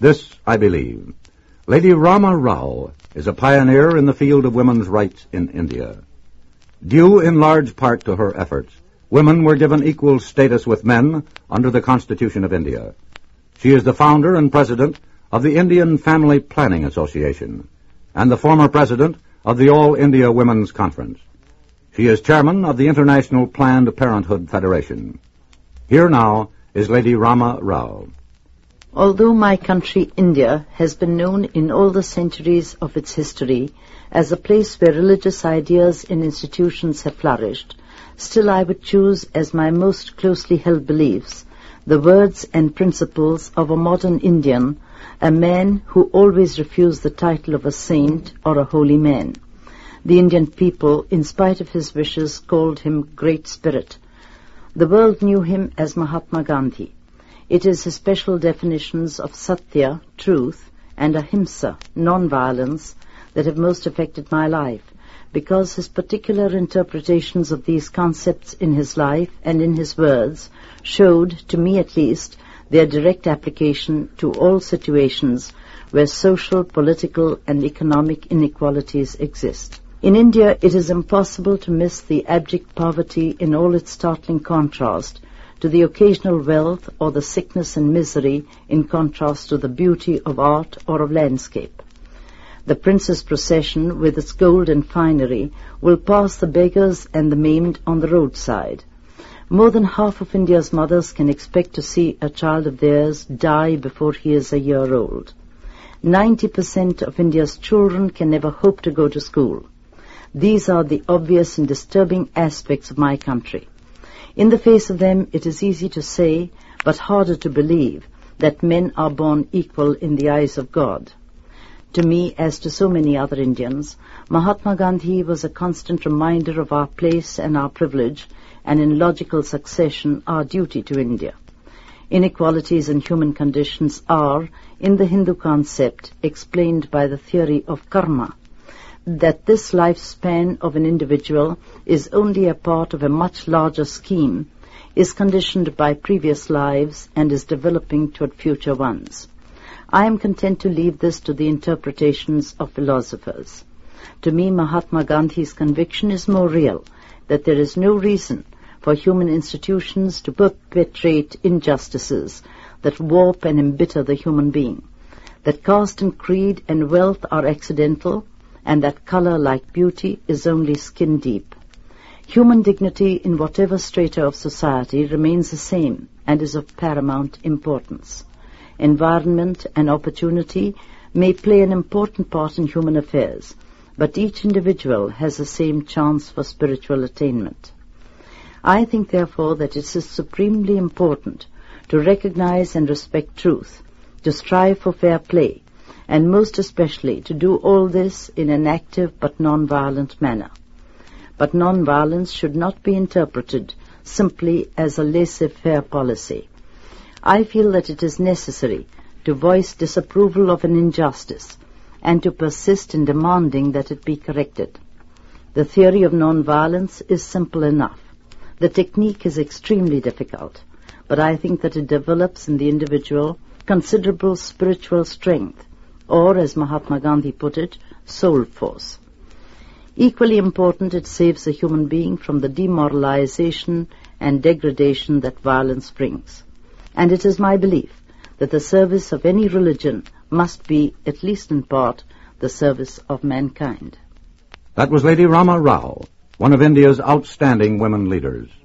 This I believe. Lady Rama Rao is a pioneer in the field of women's rights in India. Due in large part to her efforts, women were given equal status with men under the Constitution of India. She is the founder and president of the Indian Family Planning Association and the former president of the All India Women's Conference. She is chairman of the International Planned Parenthood Federation. Here now is Lady Rama Rao. Although my country, India, has been known in all the centuries of its history as a place where religious ideas and institutions have flourished, still I would choose as my most closely held beliefs the words and principles of a modern Indian, a man who always refused the title of a saint or a holy man. The Indian people, in spite of his wishes, called him Great Spirit. The world knew him as Mahatma Gandhi. It is his special definitions of Satya, truth, and Ahimsa, non-violence, that have most affected my life, because his particular interpretations of these concepts in his life and in his words showed, to me at least, their direct application to all situations where social, political, and economic inequalities exist. In India, it is impossible to miss the abject poverty in all its startling contrast to the occasional wealth or the sickness and misery in contrast to the beauty of art or of landscape. The prince's procession, with its gold and finery, will pass the beggars and the maimed on the roadside. More than half of India's mothers can expect to see a child of theirs die before he is a year old. 90% of India's children can never hope to go to school. These are the obvious and disturbing aspects of my country. In the face of them, it is easy to say, but harder to believe, that men are born equal in the eyes of God. To me, as to so many other Indians, Mahatma Gandhi was a constant reminder of our place and our privilege, and in logical succession, our duty to India. Inequalities in human conditions are, in the Hindu concept, explained by the theory of karma, that this lifespan of an individual is only a part of a much larger scheme, is conditioned by previous lives, and is developing toward future ones. I am content to leave this to the interpretations of philosophers. To me, Mahatma Gandhi's conviction is more real, that there is no reason for human institutions to perpetrate injustices that warp and embitter the human being, that caste and creed and wealth are accidental, and that color, like beauty, is only skin deep. Human dignity in whatever strata of society remains the same and is of paramount importance. Environment and opportunity may play an important part in human affairs, but each individual has the same chance for spiritual attainment. I think, therefore, that it is supremely important to recognize and respect truth, to strive for fair play, and most especially to do all this in an active but non-violent manner. But non-violence should not be interpreted simply as a laissez-faire policy. I feel that it is necessary to voice disapproval of an injustice and to persist in demanding that it be corrected. The theory of non-violence is simple enough. The technique is extremely difficult, but I think that it develops in the individual considerable spiritual strength, or, as Mahatma Gandhi put it, soul force. Equally important, it saves a human being from the demoralization and degradation that violence brings. And it is my belief that the service of any religion must be, at least in part, the service of mankind. That was Lady Rama Rao, one of India's outstanding women leaders.